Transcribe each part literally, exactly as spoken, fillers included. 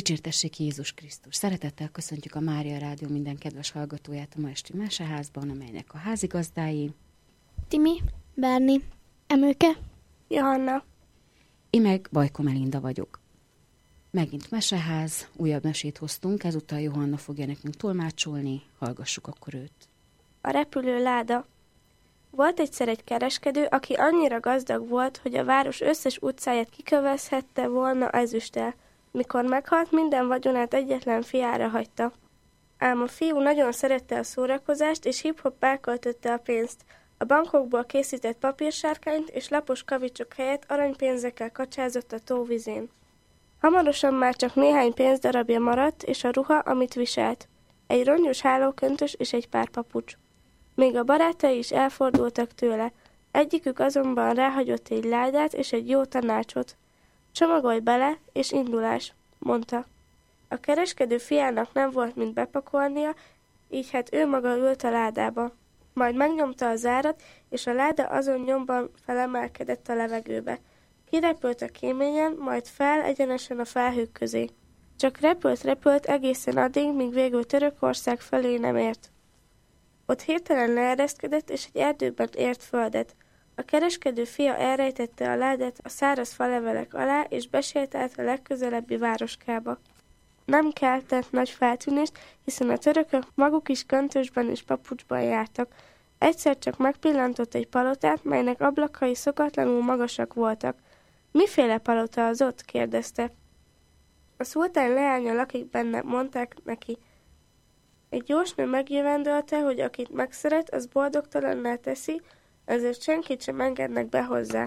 Dicsértessék Jézus Krisztus! Szeretettel köszöntjük a Mária Rádió minden kedves hallgatóját a ma esti meseházban, amelynek a házigazdái Timi, Berni, Emőke, Johanna. Én meg Bajko Melinda vagyok. Megint meseház, újabb mesét hoztunk, ezúttal Johanna fogja nekünk tolmácsolni, hallgassuk akkor őt. A repülő láda. Volt egyszer egy kereskedő, aki annyira gazdag volt, hogy a város összes utcáját kikövezhette volna ezüsttel. Mikor meghalt, minden vagyonát egyetlen fiára hagyta. Ám a fiú nagyon szerette a szórakozást, és hip-hop elköltötte a pénzt. A bankokból készített papírsárkányt és lapos kavicsok helyett aranypénzekkel kacsázott a tóvizén. Hamarosan már csak néhány pénzdarabja maradt, és a ruha, amit viselt. Egy rongyos hálóköntös és egy pár papucs. Még a barátai is elfordultak tőle. Egyikük azonban ráhagyott egy ládát és egy jó tanácsot. Csomagolj bele, és indulás, mondta. A kereskedő fiának nem volt mint bepakolnia, így hát ő maga ült a ládába. Majd megnyomta a zárat, és a láda azon nyomban felemelkedett a levegőbe. Kirepült a kéményen, majd fel egyenesen a felhők közé. Csak repült-repült egészen addig, míg végül Törökország felé nem ért. Ott hirtelen leereszkedett, és egy erdőben ért földet. A kereskedő fia elrejtette a ládát a száraz falevelek alá, és besétált a legközelebbi városkába. Nem keltett nagy feltűnést, hiszen a törökök maguk is köntösben és papucsban jártak. Egyszer csak megpillantott egy palotát, melynek ablakai szokatlanul magasak voltak. Miféle palota az ott? kérdezte. A szultán leánya lakik benne, mondták neki. Egy jósnő megjövendölte, hogy akit megszeret, az boldogtalanná teszi, ezért senkit sem engednek be hozzá.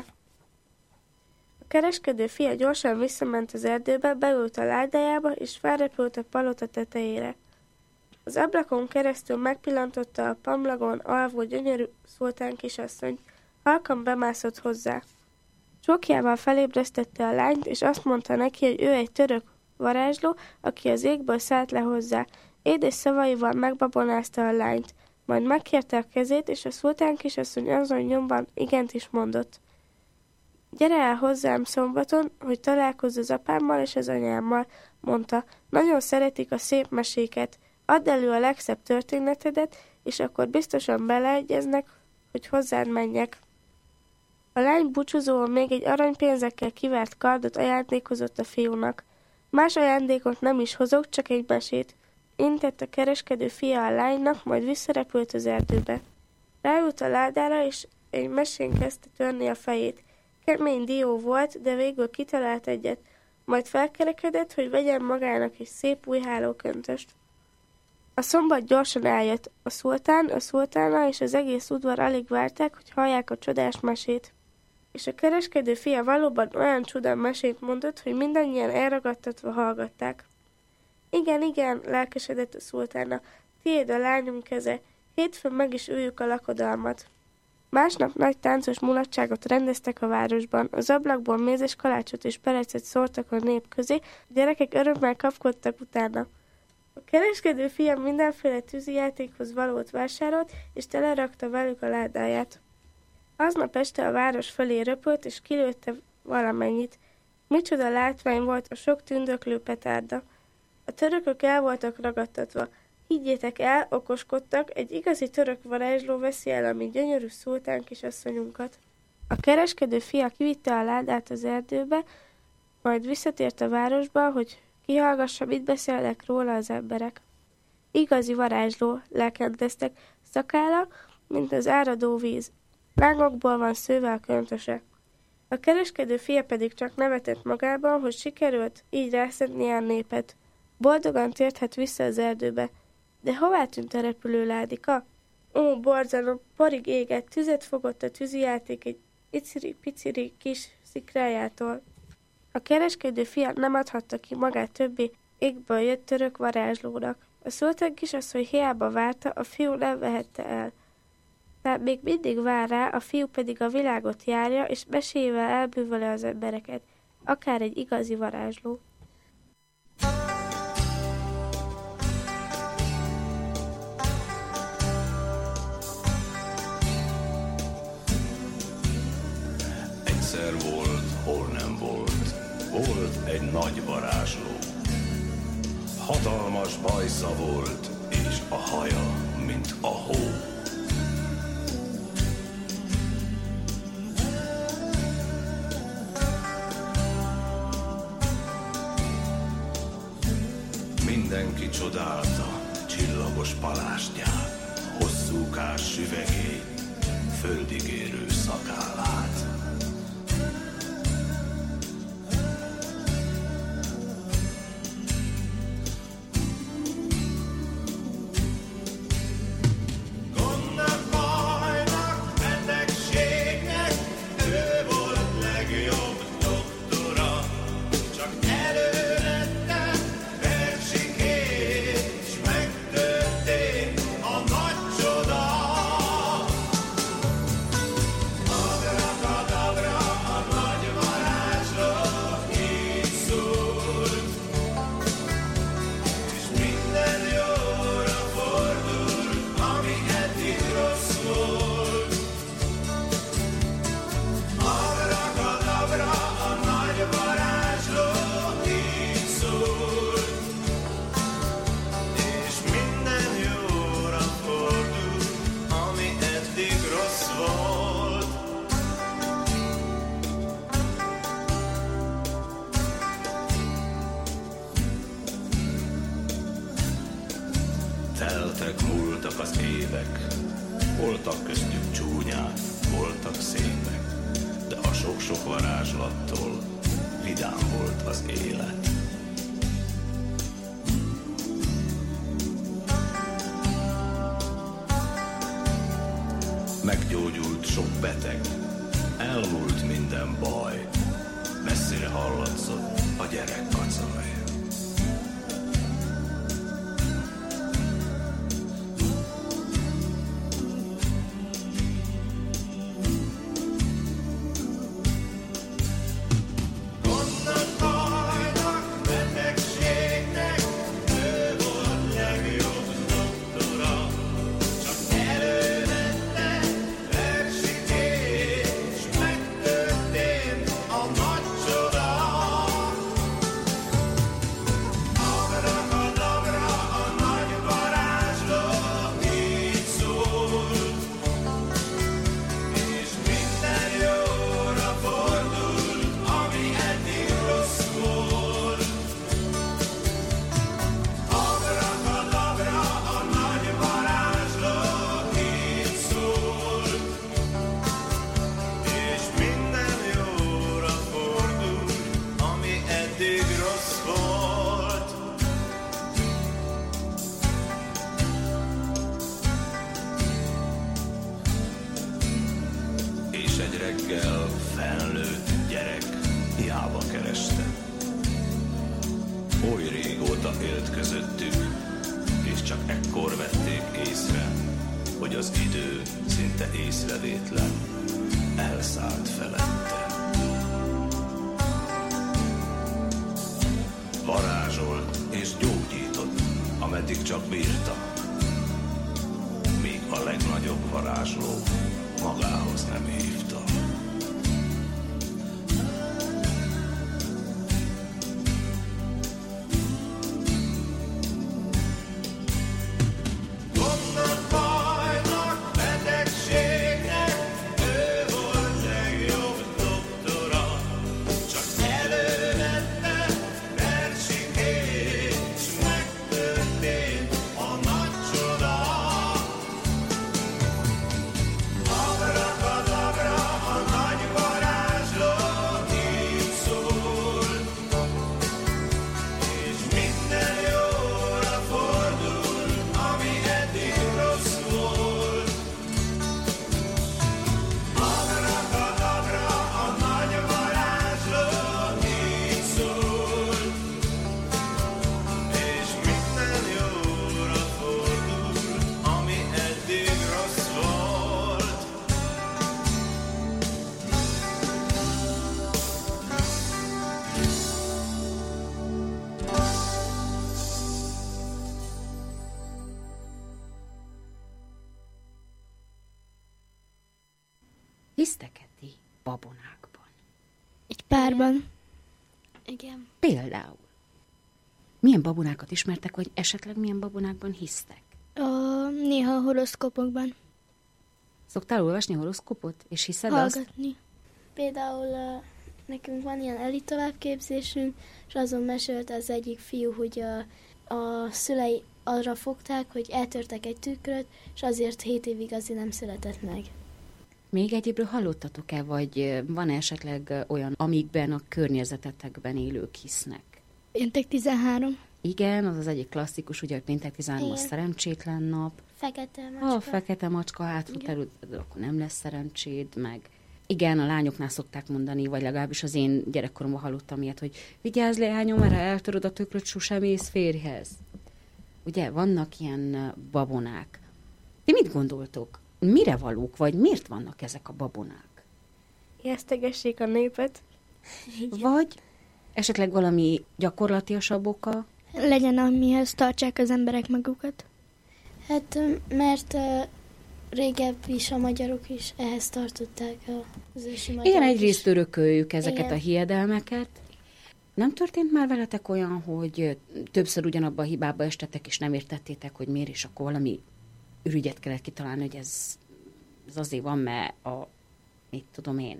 A kereskedő fia gyorsan visszament az erdőbe, beült a ládájába, és felrepült a palota tetejére. Az ablakon keresztül megpillantotta a pamlagon alvó gyönyörű szultán kisasszonyt. Halkan bemászott hozzá. Csókjával felébresztette a lányt, és azt mondta neki, hogy ő egy török varázsló, aki az égből szállt le hozzá. Édes szavaival megbabonázta a lányt, majd megkérte a kezét, és a szultán kisasszony azon nyomban igent is mondott. Gyere el hozzám szombaton, hogy találkozz az apámmal és az anyámmal, mondta. Nagyon szeretik a szép meséket. Add elő a legszebb történetedet, és akkor biztosan beleegyeznek, hogy hozzád menjek. A lány búcsúzóan még egy aranypénzekkel kivert kardot ajándékozott a fiúnak. Más ajándékot nem is hozok, csak egy mesét. Intett a kereskedő fia a lánynak, majd visszarepült az erdőbe. Ráült a ládára, és egy mesén kezdte törni a fejét. Kemény dió volt, de végül kitalált egyet, majd felkerekedett, hogy vegyen magának egy szép új hálóköntöst. A szombat gyorsan eljött. A szultán, a szultána és az egész udvar alig várták, hogy hallják a csodás mesét. És a kereskedő fia valóban olyan csuda mesét mondott, hogy mindannyian elragadtatva hallgatták. Igen, igen, lelkesedett a szultána, tiéd a lányunk keze, hétfőn meg is üljük a lakodalmat. Másnap nagy táncos mulatságot rendeztek a városban, az ablakból mézes kalácsot és perecet szórtak a nép közé, a gyerekek örömmel kapkodtak utána. A kereskedő fia mindenféle tűzijátékhoz valót vásárolt, és telerakta velük a ládáját. Aznap este a város felé röpült, és kilőtte valamennyit. Micsoda látvány volt a sok tündöklő petárda. A törökök el voltak ragadtatva. Higgyétek el, okoskodtak, egy igazi török varázsló veszi el a mi gyönyörű szultán kisasszonyunkat. A kereskedő fia kivitte a ládát az erdőbe, majd visszatért a városba, hogy kihallgassa, mit beszélnek róla az emberek. Igazi varázsló, lelkendeztek, szakálla, mint az áradó víz. Lángokból van szőve a köntöse. A kereskedő fia pedig csak nevetett magában, hogy sikerült így rászedni a népet. Boldogan térthet vissza az erdőbe. De hová tűnt a repülőládika? Ó, borzalom, porig égett, tüzet fogott a tűzijáték egy iciri-piciri kis szikrájától. A kereskedő fia nem adhatta ki magát többé égből jött török varázslónak. A szultán kisasszony hiába várta, a fiú nem vehette el. Tehát még mindig vár rá, a fiú pedig a világot járja, és meséjével elbűvöli az embereket, akár egy igazi varázsló. Egyszer volt, hol nem volt, volt egy nagy varázsló. hatalmas bajsza volt, és a haja, mint a hó. Mindenki csodálta csillagos palástját, hosszúkás süvegét, földig érő szakállát. Teltek, múltak az évek, voltak köztük csúnyák, voltak szépek, de a sok-sok varázslattól vidám volt az élet. Meggyógyult sok beteg, elmúlt minden baj, messzire hallatszott a gyerek kacaj. Reggel felnőtt gyerek hiába kereste. Oly régóta élt közöttük, és csak ekkor vették észre, hogy az idő szinte észrevétlen elszállt felette. Varázsolt és gyógyított, ameddig csak bírta, míg a legnagyobb varázsló magához nem hívta. Hisztek-e ti babonákban? Egy párban. Igen. Például. Milyen babonákat ismertek, vagy esetleg milyen babonákban hisztek? A, néha a horoszkópokban. Szoktál olvasni horoszkópot, és hiszed Hallgatni. azt? Például uh, nekünk van ilyen elit továbbképzésünk, és azon mesélte az egyik fiú, hogy a, a szülei arra fogták, hogy eltörtek egy tükröt, és azért hét évig azért nem született meg. Még egyébről hallottatok-e, vagy van esetleg olyan, amikben a környezetetekben élők hisznek? Péntek tizenhárom. Igen, az az egyik klasszikus, ugye, hogy péntek tizenhárom a Igen. szerencsétlen nap. Fekete macska. Ha a fekete macska hátfuterül, akkor nem lesz szerencséd, meg... Igen, a lányoknál szokták mondani, vagy legalábbis az én gyerekkoromban hallottam ilyet, hogy vigyázz, leányom, mert ha eltöröd a tökröt, sosem ész férjhez. Ugye, vannak ilyen babonák. Ti mit gondoltok? Mire valók, vagy miért vannak ezek a babonák? Ijesztegessék a népet. Vagy esetleg valami gyakorlatiasabb oka? Legyen, amihez tartsák az emberek magukat. Hát, ö, mert uh, régebb is a magyarok is ehhez tartották az ősi magyarok. Igen, is. egyrészt örököljük ezeket Igen. a hiedelmeket. Nem történt már veletek olyan, hogy többször ugyanabba a hibába estetek, és nem értettétek, hogy miért, és akkor valami ürügyet kellett kitalálni, hogy ez, ez azért van, mert a, mit tudom én.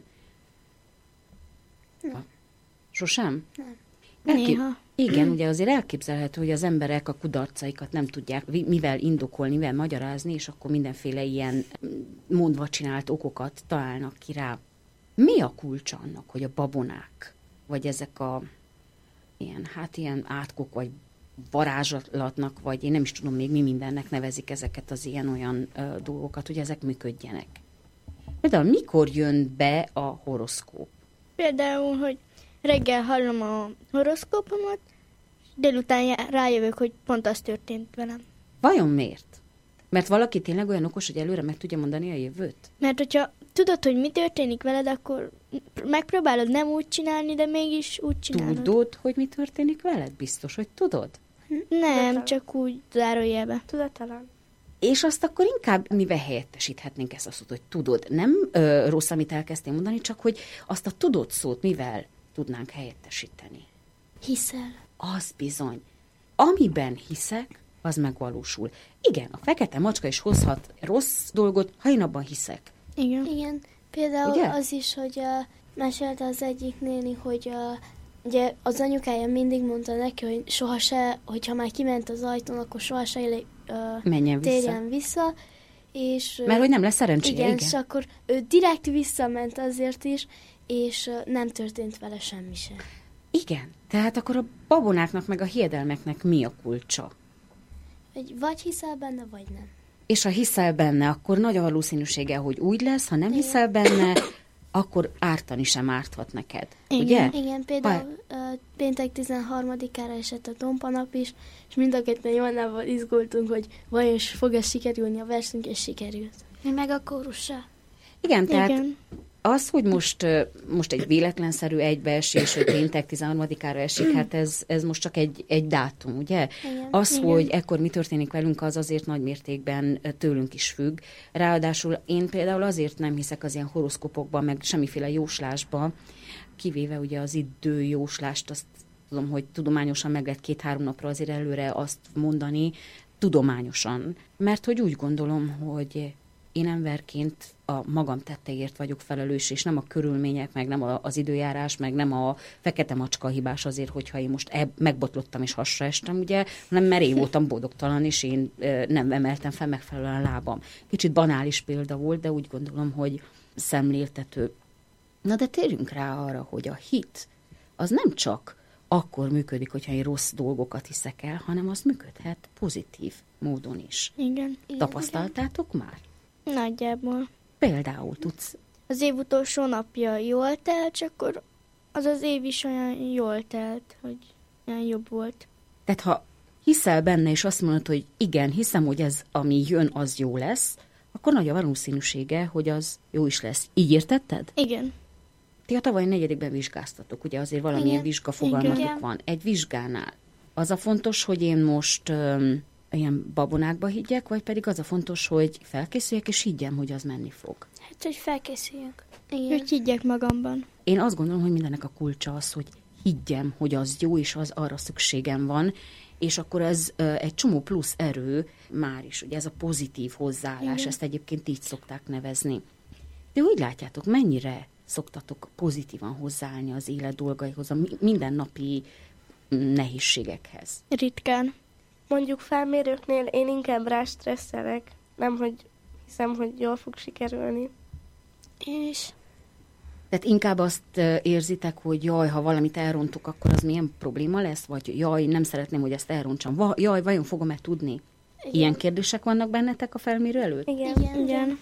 Nem. A, sosem? Nem. Néha. Igen, ugye azért elképzelhető, hogy az emberek a kudarcaikat nem tudják mivel indokolni, mivel magyarázni, és akkor mindenféle ilyen mondva csinált okokat találnak ki rá. Mi a kulcs annak, hogy a babonák, vagy ezek a ilyen, hát ilyen átkok, vagy varázslatnak, vagy én nem is tudom még mi mindennek nevezik ezeket az ilyen-olyan ö, dolgokat, hogy ezek működjenek. Például mikor jön be a horoszkóp? Például, hogy reggel hallom a horoszkópomat, délután já- rájövök, hogy pont az történt velem. Vajon miért? Mert valaki tényleg olyan okos, hogy előre meg tudja mondani a jövőt? Mert hogyha tudod, hogy mi történik veled, akkor megpróbálod nem úgy csinálni, de mégis úgy csinálod. Tudod, hogy mi történik veled? Biztos, hogy tudod? Nem, Tudatalan. csak úgy zárójelbe. Tudatalan. És azt akkor inkább mivel helyettesíthetnénk ezt a szót, hogy tudod. Nem ö, rossz, amit elkezdtél mondani, csak hogy azt a tudod szót mivel tudnánk helyettesíteni. Hiszel. Az bizony. Amiben hiszek, az megvalósul. Igen, a fekete macska is hozhat rossz dolgot, ha én abban hiszek. Igen. Igen, például Ugye? az is, hogy uh, mesélte az egyik néni, hogy uh, ugye az anyukája mindig mondta neki, hogy soha se, hogyha már kiment az ajtón, akkor soha se uh, Menjen vissza. térjen vissza. És, uh, Mert hogy nem lesz szerencséje, igen, igen. és akkor ő direkt visszament azért is, és uh, nem történt vele semmi sem. Igen, tehát akkor a babonáknak meg a hiedelmeknek mi a kulcsa? Hogy vagy hiszel benne, vagy nem. És ha hiszel benne, akkor nagy a valószínűsége, hogy úgy lesz, ha nem hiszel benne, akkor ártani sem árthat neked. Igen. Ugye? Igen, például uh, péntek tizenharmadikára esett a tompanap is, és mind a ketten Joannával izgultunk, hogy vajon fog-e sikerülni a versünk, és sikerült. Mi meg a kórussal. Igen, tehát Igen. az, hogy most, ö, most egy véletlenszerű egybeesés, hogy péntek tizenharmadikára esik, hát ez, ez most csak egy, egy dátum, ugye? Igen. Az, Igen. hogy ekkor mi történik velünk, az azért nagy mértékben ö, tőlünk is függ. Ráadásul én például azért nem hiszek az ilyen horoszkopokban, meg semmiféle jóslásba, kivéve ugye az időjóslást, azt tudom, hogy tudományosan meg lehet két-három napra azért előre azt mondani, tudományosan. Mert hogy úgy gondolom, hogy én emberként a magam tetteért vagyok felelős, és nem a körülmények, meg nem a, az időjárás, meg nem a fekete macska hibás azért, hogyha én most eb- megbotlottam és hasra estem, ugye, hanem mert én voltam boldogtalan, és én e, nem emeltem fel megfelelően a lábam. Kicsit banális példa volt, de úgy gondolom, hogy szemléltető. Na de térjünk rá arra, hogy a hit az nem csak akkor működik, hogyha én rossz dolgokat hiszek el, hanem az működhet pozitív módon is. Igen. Igen, Tapasztaltátok már? Nagyjából. Például tudsz. Az év utolsó napja jól telt, csak akkor az az év is olyan jól telt, hogy olyan jobb volt. Tehát ha hiszel benne, és azt mondod, hogy igen, hiszem, hogy ez, ami jön, az jó lesz, akkor nagy a valószínűsége, hogy az jó is lesz. Így értetted? Igen. Ti a tavaly negyedikben vizsgáztatok, ugye azért valamilyen Igen. vizsgafogalmatok Igen. van. Egy vizsgánál az a fontos, hogy én most öm, ilyen babonákba higgyek, vagy pedig az a fontos, hogy felkészüljek, és higgyem, hogy az menni fog. Hát, hogy felkészüljünk. Igen. Hogy higgyek magamban. Én azt gondolom, hogy mindennek a kulcsa az, hogy higgyem, hogy az jó, és az arra szükségem van, és akkor ez egy csomó plusz erő már is, ugye ez a pozitív hozzáállás, igen. Ezt egyébként így szokták nevezni. De úgy látjátok, mennyire szoktatok pozitívan hozzáállni az élet dolgaihoz, a mindennapi nehézségekhez? Ritkán. Mondjuk felmérőknél én inkább rá stresszelek, nem hogy hiszem, hogy jól fog sikerülni. Én is. Tehát inkább azt érzitek, hogy jaj, ha valamit elrontok, akkor az milyen probléma lesz? Vagy jaj, nem szeretném, hogy ezt elrontsam. Va- jaj, vajon fogom-e tudni? Igen. Ilyen kérdések vannak bennetek a felmérő előtt? Igen. Igen. Igen.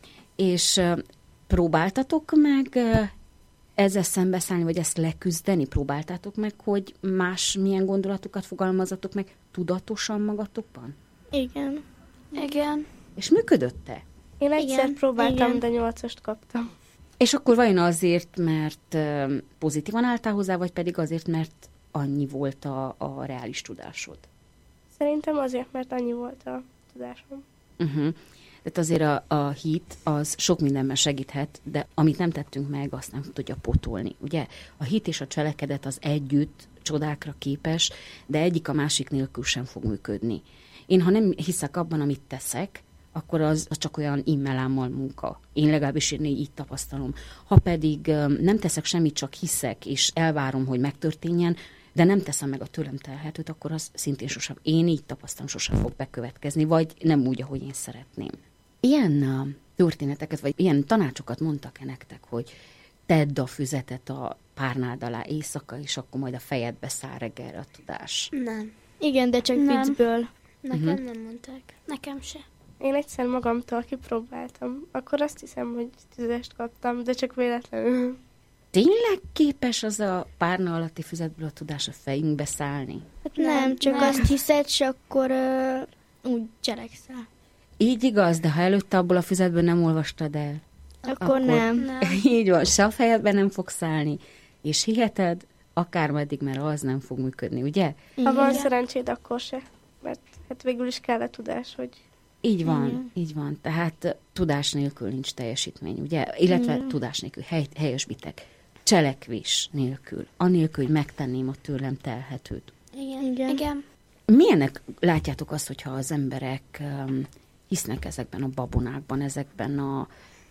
És uh, próbáltatok meg uh, ezzel szembeszállni, vagy ezt leküzdeni? Próbáltátok meg, hogy más milyen gondolatokat fogalmazatok meg tudatosan magatokban? Igen. Igen. És működött-e? Én egyszer Igen. próbáltam, Igen. de nyolcast kaptam. És akkor vajon azért, mert uh, pozitívan álltál hozzá, vagy pedig azért, mert annyi volt a, a reális tudásod? Szerintem azért, mert annyi volt a tudásom. Uh-huh. Tehát azért a, a hit az sok mindenben segíthet, de amit nem tettünk meg, azt nem tudja pótolni. Ugye? A hit és a cselekedet az együtt csodákra képes, de egyik a másik nélkül sem fog működni. Én, ha nem hiszek abban, amit teszek, akkor az, az csak olyan immelámmal munka. Én legalábbis én így tapasztalom. Ha pedig nem teszek semmit, csak hiszek, és elvárom, hogy megtörténjen, de nem teszem meg a tőlem telhetőt, akkor az szintén sosem, én így tapasztalom, sosem fog bekövetkezni, vagy nem úgy, ahogy én szeretném. Ilyen uh, történeteket, vagy ilyen tanácsokat mondtak-e nektek, hogy tedd a füzetet a párnád alá éjszaka, és akkor majd a fejedbe száll reggelre a tudás? Nem. Igen, de csak Nem. viccből. Nekem Uh-huh. nem mondták. Nekem se. Én egyszer magamtól kipróbáltam. Akkor azt hiszem, hogy tízest kaptam, de csak véletlenül. Tényleg képes az a párna alatti füzetből a tudás a fejünkbe szállni? Hát nem, Nem, csak nem. azt hiszed, és akkor uh, úgy cselekszel. Így igaz, de ha előtte abból a füzetből nem olvastad el, Akkor, Akkor- nem. Nem. így van, se a fejedben nem fog szállni, és hiheted, akármeddig, mert az nem fog működni, ugye? Ha van Igen. szerencséd, akkor se. Mert hát végül is kell a tudás, hogy Így van, Igen. így van. Tehát uh, tudás nélkül nincs teljesítmény, ugye? Illetve Igen. tudás nélkül, hely, helyesbitek. Cselekvés nélkül, anélkül, hogy megtenném a tőlem telhetőt. Igen. Igen. Igen. Milyenek látjátok azt, hogyha az emberek um, hisznek ezekben a babonákban, ezekben a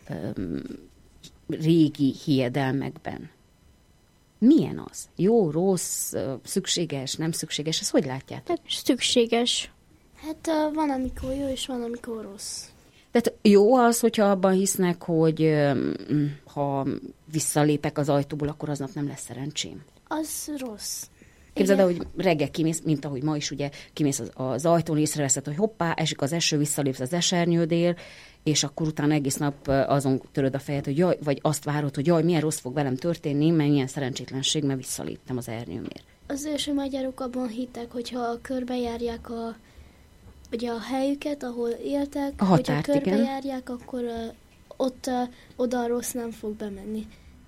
um, régi hiedelmekben? Milyen az? Jó, rossz, uh, szükséges, nem szükséges? Ezt hogy látjátok? Hát szükséges. Hát uh, van, amikor jó, és van, amikor rossz. Tehát jó az, hogyha abban hisznek, hogy um, ha visszalépek az ajtóból, akkor aznap nem lesz szerencsém. Az rossz. Képzeld el, Igen. hogy reggel kimész, mint ahogy ma is, ugye, kimész az, az ajtón, észreveszed, hogy hoppá, esik az eső, visszalépsz az esernyődél, és akkor utána egész nap azon töröd a fejed, hogy jaj, vagy azt várod, hogy jaj, milyen rossz fog velem történni, mert milyen szerencsétlenség, mert visszaléptem az ernyőmért. Az ősi magyarok abban hittek, hogyha körbejárják a, ugye a helyüket, ahol éltek, A határt, hogyha igen. körbejárják, akkor uh, ott uh, oda a rossz nem fog bemenni.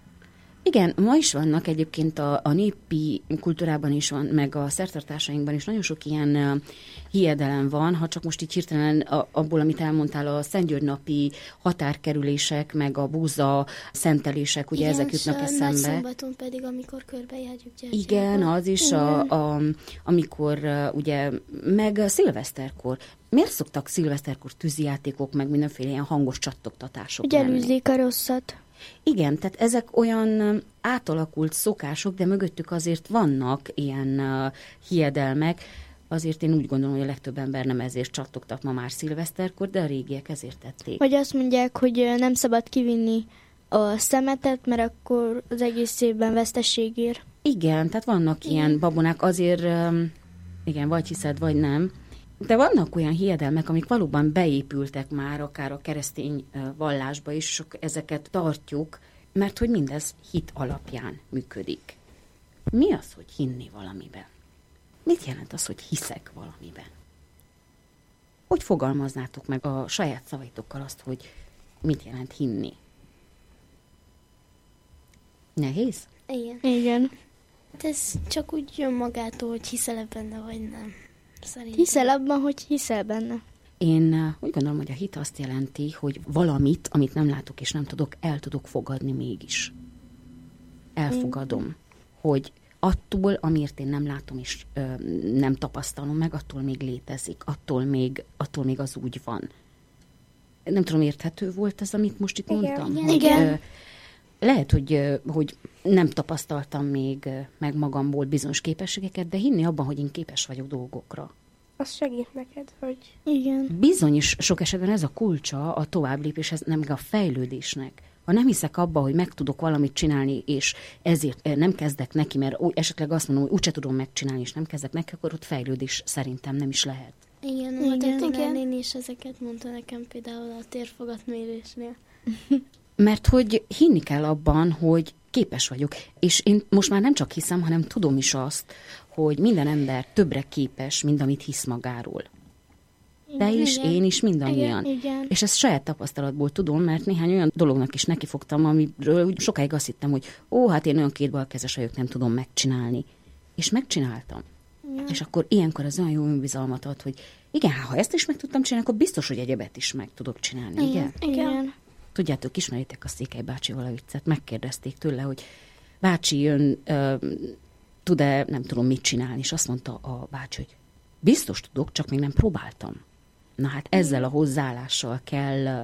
Igen, ma is vannak egyébként a, a népi kultúrában is van, meg a szertartásainkban is nagyon sok ilyen uh, hiedelem van, ha csak most így hirtelen a, abból, amit elmondtál, a Szentgyörgy-napi határkerülések, meg a búza szentelések, ugye Igen, ezek jutnak s a eszembe. Nagyszombaton pedig, amikor körbejárjuk gyertyákat. Igen, az is, a, a, amikor uh, ugye, meg uh, szilveszterkor. Miért szoktak szilveszterkor tűzijátékok, meg mindenféle ilyen hangos csattogtatások Hogy lenni? elűzik a rosszat. Igen, tehát ezek olyan um, átalakult szokások, de mögöttük azért vannak ilyen uh, hiedelmek. Azért én úgy gondolom, hogy a legtöbb ember nem ezért csattogtat ma már szilveszterkor, de a régiek ezért tették. Vagy azt mondják, hogy ö, nem szabad kivinni a szemetet, mert akkor az egész évben veszteség ér. Igen, tehát vannak ilyen babonák, azért, um, igen, vagy hiszed, vagy nem. De vannak olyan hiedelmek, amik valóban beépültek már akár a keresztény uh, vallásba is, sok ezeket tartjuk, mert hogy mindez hit alapján működik. Mi az, hogy hinni valamiben? Mit jelent az, hogy hiszek valamiben? Hogy fogalmaznátok meg a saját szavaitokkal azt, hogy mit jelent hinni? Nehéz? Igen. Igen. Hát ez csak úgy jön magától, hogy hiszel benne, vagy nem. Szerintem. Hiszel abban, hogy hiszel benne. Én uh, úgy gondolom, hogy a hit azt jelenti, hogy valamit, amit nem látok és nem tudok, el tudok fogadni mégis. Elfogadom, hogy attól, amiért én nem látom és ö, nem tapasztalom meg, attól még létezik, attól még, attól még az úgy van. Nem tudom, érthető volt ez, amit most itt igen, mondtam? Igen. Hogy, igen. Ö, lehet, hogy, hogy nem tapasztaltam még meg magamból bizonyos képességeket, de hinni abban, hogy én képes vagyok dolgokra. Az segít neked, hogy... Igen. Bizony is sok esetben ez a kulcsa a továbblépéshez, nem a fejlődésnek. Ha nem hiszek abba, hogy meg tudok valamit csinálni, és ezért nem kezdek neki, mert esetleg azt mondom, hogy úgyse tudom megcsinálni, és nem kezdek neki, akkor ott fejlődés szerintem nem is lehet. Igen, Igen, a igen. tanárnéni is ezeket mondta nekem például a térfogatmérésnél. Mert hogy hinni kell abban, hogy képes vagyok. És én most már nem csak hiszem, hanem tudom is azt, hogy minden ember többre képes, mint amit hisz magáról. Te is, Igen. én is, mindannyian. Igen, igen. És ezt saját tapasztalatból tudom, mert néhány olyan dolognak is nekifogtam, amiről úgy sokáig azt hittem, hogy ó, hát én olyan kétbalkezes vagyok, nem tudom megcsinálni. És megcsináltam. Ja. És akkor ilyenkor az olyan jó önbizalmat ad, hogy igen, ha ezt is meg tudtam csinálni, akkor biztos, hogy egyebet is meg tudok csinálni, igen? Igen. Tudjátok, ismeritek a Székely bácsival a viccet, megkérdezték tőle, hogy bácsi jön, ö, tud-e, nem tudom mit csinálni, és azt mondta a bácsi, hogy biztos tudok, csak még nem próbáltam. Na hát ezzel a hozzáállással kell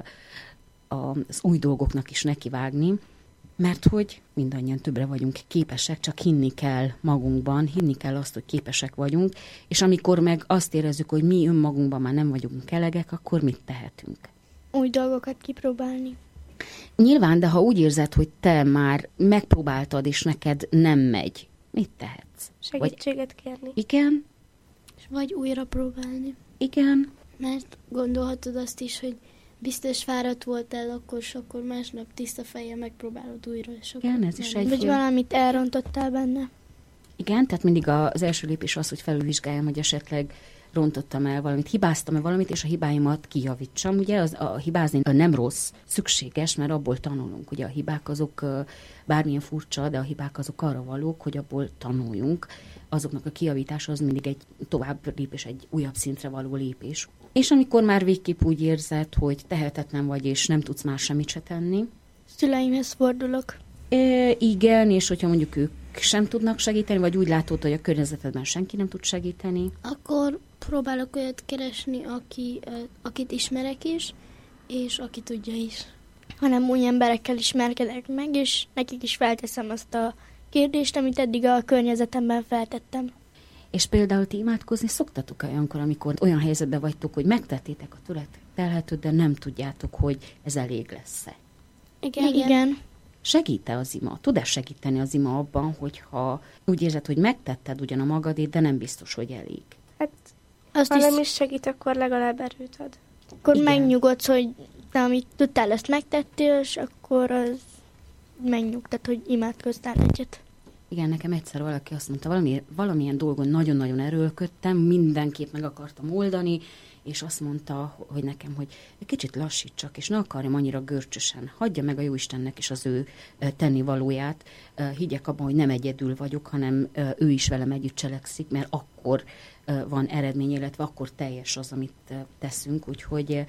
az új dolgoknak is nekivágni, mert hogy mindannyian többre vagyunk képesek, csak hinni kell magunkban, hinni kell azt, hogy képesek vagyunk, és amikor meg azt érezzük, hogy mi önmagunkban már nem vagyunk elegek, akkor mit tehetünk? Új dolgokat kipróbálni. Nyilván, de ha úgy érzed, hogy te már megpróbáltad, és neked nem megy, mit tehetsz? Segítséget kérni. Igen, És vagy újra próbálni. igen, Mert gondolhatod azt is, hogy biztos fáradt voltál akkor, és akkor másnap tiszta fejjel megpróbálod újra. És akkor igen, ez is nem. egy... Vagy valamit elrontottál benne. Igen, tehát mindig az első lépés az, hogy felülvizsgáljam, hogy esetleg rontottam el valamit, hibáztam el valamit, és a hibáimat kijavítsam. Ugye az, a hibázni nem rossz, szükséges, mert abból tanulunk. Ugye a hibák azok bármilyen furcsa, de a hibák azok arra valók, hogy abból tanuljunk. Azoknak a kijavítása az mindig egy tovább lépés, egy újabb szintre való lépés. És amikor már végképp úgy érzed, hogy tehetetlen vagy, és nem tudsz már semmit se tenni. Szüleimhez fordulok. E, igen, és hogyha mondjuk ők sem tudnak segíteni, vagy úgy látod, hogy a környezetedben senki nem tud segíteni. Akkor próbálok olyat keresni, aki, ö, akit ismerek is, és aki tudja is. Hanem új emberekkel ismerkedek meg, és nekik is felteszem azt a kérdést, amit eddig a környezetemben feltettem. És például ti imádkozni szoktatok olyankor, amikor olyan helyzetben vagytok, hogy megtettétek a tőletek telhetőt, de nem tudjátok, hogy ez elég lesz-e. Igen. Igen. Segít-e az ima? Tud-e segíteni az ima abban, hogyha úgy érzed, hogy megtetted ugyan a magadét, de nem biztos, hogy elég? Hát, Azt ha is, nem is segít, akkor legalább erőt ad. akkor Igen. megnyugodsz, hogy te, amit tudtál, ezt megtettél, és akkor az megnyugtat, hogy imádkoztál egyet. Igen, nekem egyszer valaki azt mondta, valami, valamilyen dolgon nagyon-nagyon erőlködtem, mindenképp meg akartam oldani, és azt mondta, hogy nekem, hogy egy kicsit lassítsak, és ne akarjam annyira görcsösen. Hagyja meg a Jóistennek is az ő tennivalóját. Higgyek abban, hogy nem egyedül vagyok, hanem ő is velem együtt cselekszik, mert akkor van eredmény, illetve akkor teljes az, amit teszünk. Úgyhogy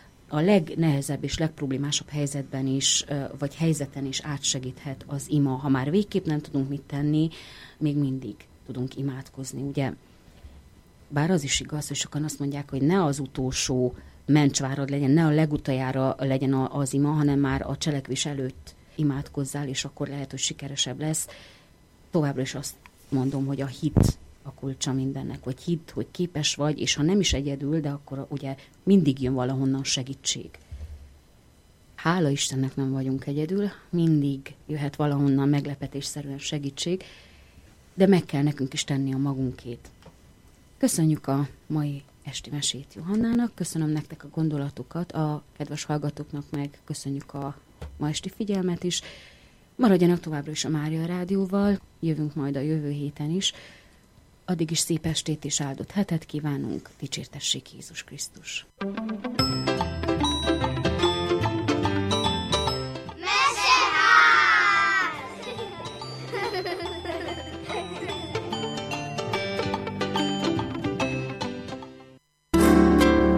a legnehezebb és legproblémásabb helyzetben is, vagy helyzeten is átsegíthet az ima. Ha már végképp nem tudunk mit tenni, még mindig tudunk imádkozni, ugye? Bár az is igaz, hogy sokan azt mondják, hogy ne az utolsó mencsvárad legyen, ne a legutajára legyen az ima, hanem már a cselekvés előtt imádkozzál, és akkor lehet, hogy sikeresebb lesz. Továbbra is azt mondom, hogy a hit a kulcsa mindennek, vagy hidd, hogy képes vagy, és ha nem is egyedül, de akkor ugye mindig jön valahonnan segítség. Hála Istennek nem vagyunk egyedül, mindig jöhet valahonnan meglepetésszerűen segítség, de meg kell nekünk is tenni a magunkét. Köszönjük a mai esti mesét Johannának, köszönöm nektek a gondolatokat, a kedves hallgatóknak meg köszönjük a ma esti figyelmet is. Maradjanak továbbra is a Mária Rádióval, jövünk majd a jövő héten is. Addig is szép estét és áldott hetet kívánunk, dicsértessék Jézus Krisztus!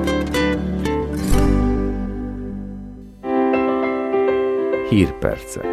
Hírpercek.